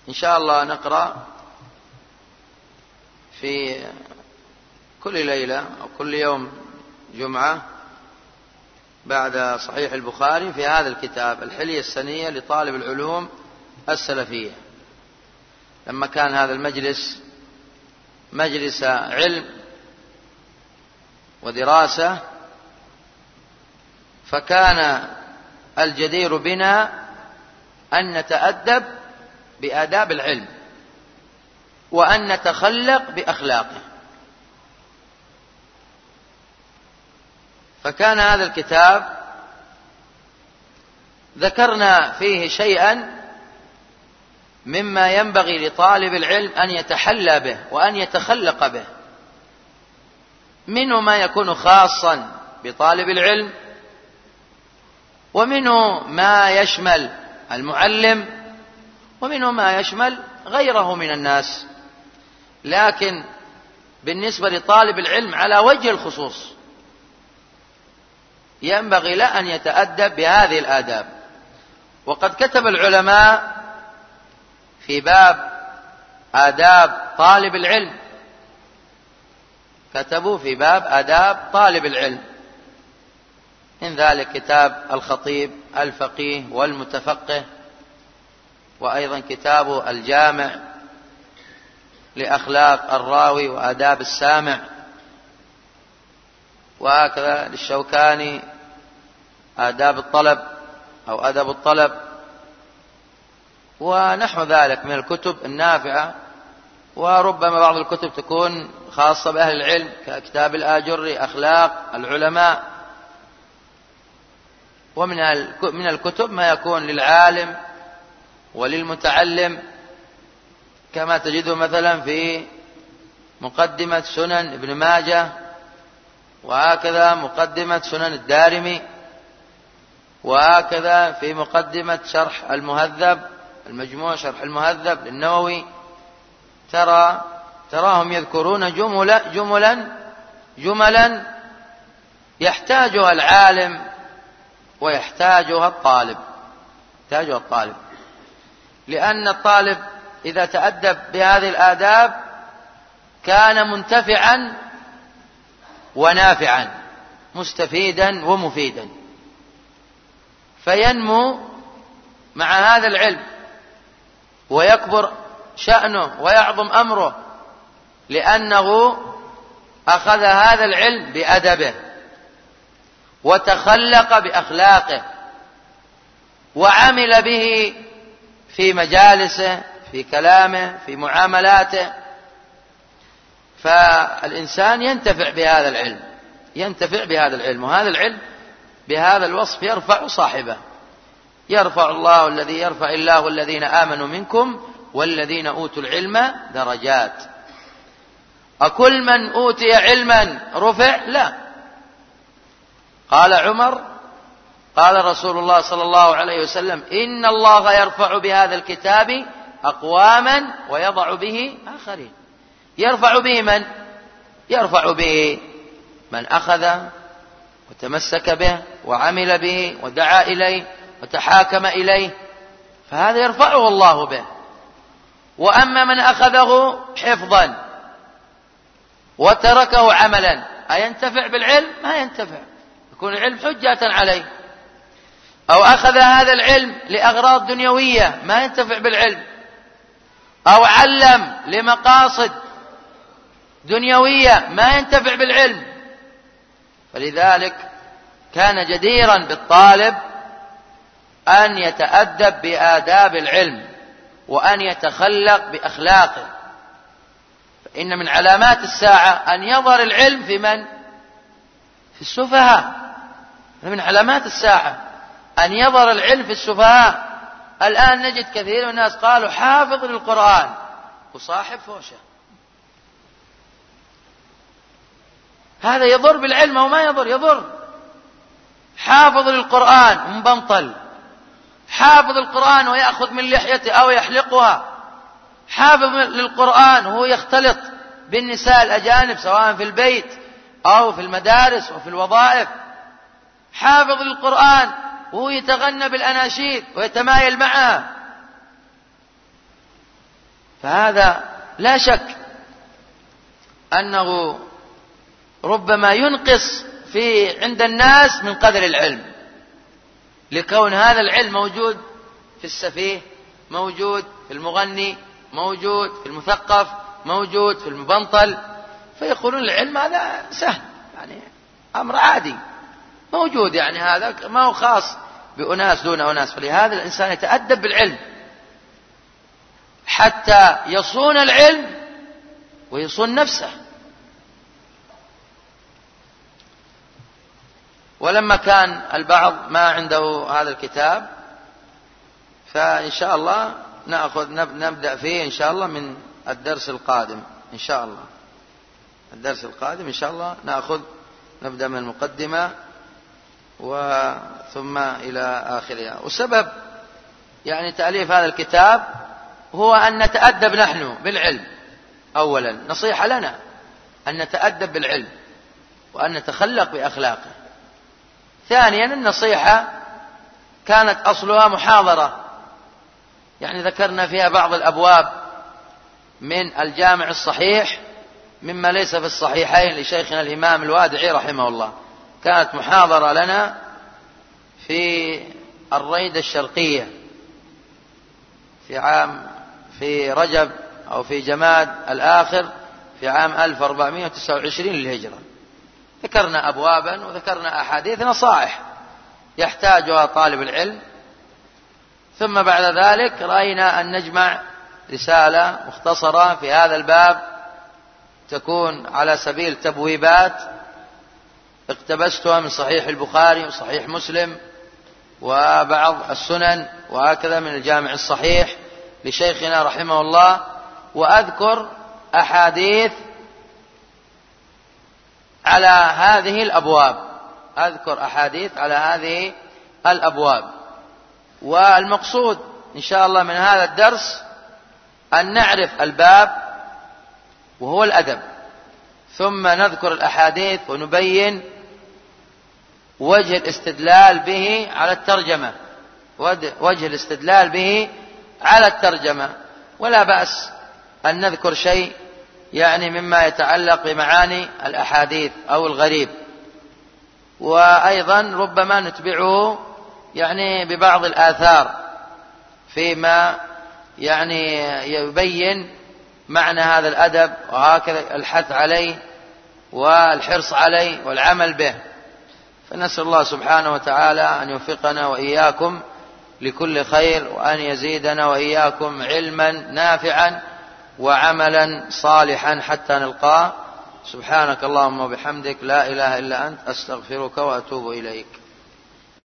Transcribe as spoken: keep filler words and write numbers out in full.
إن شاء الله نقرأ في كل ليلة أو كل يوم جمعة بعد صحيح البخاري في هذا الكتاب الحلية السنية لطالب العلوم السلفية، لما كان هذا المجلس مجلس علم ودراسة، فكان الجدير بنا أن نتأدب بآداب العلم وأن نتخلق بأخلاقه. فكان هذا الكتاب ذكرنا فيه شيئا مما ينبغي لطالب العلم أن يتحلى به وأن يتخلق به، منه ما يكون خاصا بطالب العلم، ومنه ما يشمل المعلم، ومنه ما يشمل غيره من الناس. لكن بالنسبة لطالب العلم على وجه الخصوص ينبغي له أن يتأدب بهذه الآداب. وقد كتب العلماء في باب آداب طالب العلم، كتبوا في باب آداب طالب العلم، من ذلك كتاب الخطيب الفقيه والمتفقه، وأيضا كتاب الجامع لأخلاق الراوي وآداب السامع، وهكذا للشوكاني آداب الطلب أو أدب الطلب، ونحو ذلك من الكتب النافعة. وربما بعض الكتب تكون خاصة بأهل العلم ككتاب الآجري أخلاق العلماء. ومن من الكتب ما يكون للعالم وللمتعلم، كما تجده مثلا في مقدمة سنن ابن ماجه، وهكذا مقدمة سنن الدارمي، وهكذا في مقدمة شرح المهذب المجموع شرح المهذب للنووي. ترى تراهم يذكرون جملا جملا جملا يحتاجها العالم ويحتاجها الطالب يحتاجها الطالب لأن الطالب إذا تأدب بهذه الآداب كان منتفعا ونافعا، مستفيدا ومفيدا، فينمو مع هذا العلم ويكبر شأنه ويعظم أمره، لأنه أخذ هذا العلم بأدبه وتخلق بأخلاقه وعمل به في مجالسه في كلامه في معاملاته. فالإنسان ينتفع بهذا العلم ينتفع بهذا العلم وهذا العلم بهذا الوصف يرفع صاحبه. يرفع الله الذي يرفع الله الذين آمنوا منكم والذين أوتوا العلم درجات. أكل من أوتي علما رفع؟ لا. قال عمر قال رسول الله صلى الله عليه وسلم إن الله يرفع بهذا الكتاب أقواما ويضع به آخرين. يرفع به من؟ يرفع به من أخذ وتمسك به وعمل به ودعا إليه وتحاكم إليه، فهذا يرفعه الله به. وأما من أخذه حفظا وتركه عملا أينتفع بالعلم؟ ما ينتفع، يكون العلم حجة عليه. أو أخذ هذا العلم لأغراض دنيوية ما ينتفع بالعلم، أو علم لمقاصد دنيوية ما ينتفع بالعلم. فلذلك كان جديرا بالطالب أن يتأدب بآداب العلم وأن يتخلق بأخلاقه. فإن من علامات الساعة أن يظهر العلم في من؟ في السفهاء. من علامات الساعة أن يظهر العلم في السفهاء. الآن نجد كثير من الناس قالوا حافظ للقرآن وصاحب فوشة. هذا يضر بالعلم أو ما يضر؟ يضر. حافظ للقرآن ومبنطل، حافظ القرآن ويأخذ من لحيته أو يحلقها، حافظ للقرآن وهو يختلط بالنساء الأجانب سواء في البيت أو في المدارس وفي الوظائف، حافظ للقرآن وهو يتغنى بالأناشيد ويتمايل معها. فهذا لا شك أنه ربما ينقص في عند الناس من قدر العلم، لكون هذا العلم موجود في السفيه، موجود في المغني، موجود في المثقف، موجود في المبنطل، فيقولون العلم هذا سهل، يعني أمر عادي موجود، يعني هذا ما هو خاص بأناس دون أناس. فلهذا الإنسان يتأدب بالعلم حتى يصون العلم ويصون نفسه. ولما كان البعض ما عنده هذا الكتاب، فإن شاء الله نأخذ نبدأ فيه إن شاء الله من الدرس القادم إن شاء الله. الدرس القادم إن شاء الله نأخذ نبدأ من المقدمة وثم إلى آخرها. وسبب يعني تأليف هذا الكتاب هو أن نتأدب نحن بالعلم أولا، نصيحة لنا أن نتأدب بالعلم وأن نتخلق بأخلاقه. ثانيا النصيحة كانت أصلها محاضرة، يعني ذكرنا فيها بعض الأبواب من الجامع الصحيح مما ليس في الصحيحين لشيخنا الإمام الوادعي رحمه الله. كانت محاضرة لنا في الريدة الشرقية في عام في رجب أو في جماد الآخر في عام ألف وأربعمائة وتسعة وعشرين للهجرة. ذكرنا أبوابا وذكرنا أحاديث نصائح يحتاجها طالب العلم. ثم بعد ذلك رأينا أن نجمع رسالة مختصرة في هذا الباب تكون على سبيل تبويبات، اقتبستها من صحيح البخاري وصحيح مسلم وبعض السنن وهكذا من الجامع الصحيح لشيخنا رحمه الله، وأذكر أحاديث على هذه الأبواب أذكر أحاديث على هذه الأبواب. والمقصود إن شاء الله من هذا الدرس أن نعرف الباب وهو الأدب، ثم نذكر الأحاديث ونبين وجه الاستدلال به على الترجمة وجه الاستدلال به على الترجمة. ولا بأس أن نذكر شيء يعني مما يتعلق بمعاني الأحاديث أو الغريب، وأيضا ربما نتبعه يعني ببعض الآثار فيما يعني يبين معنى هذا الأدب، وهكذا الحث عليه والحرص عليه والعمل به. فنسأل الله سبحانه وتعالى أن يوفقنا وإياكم لكل خير، وأن يزيدنا وإياكم علما نافعا وعملا صالحا حتى نلقاه. سبحانك اللهم وبحمدك، لا إله إلا أنت، أستغفرك وأتوب إليك.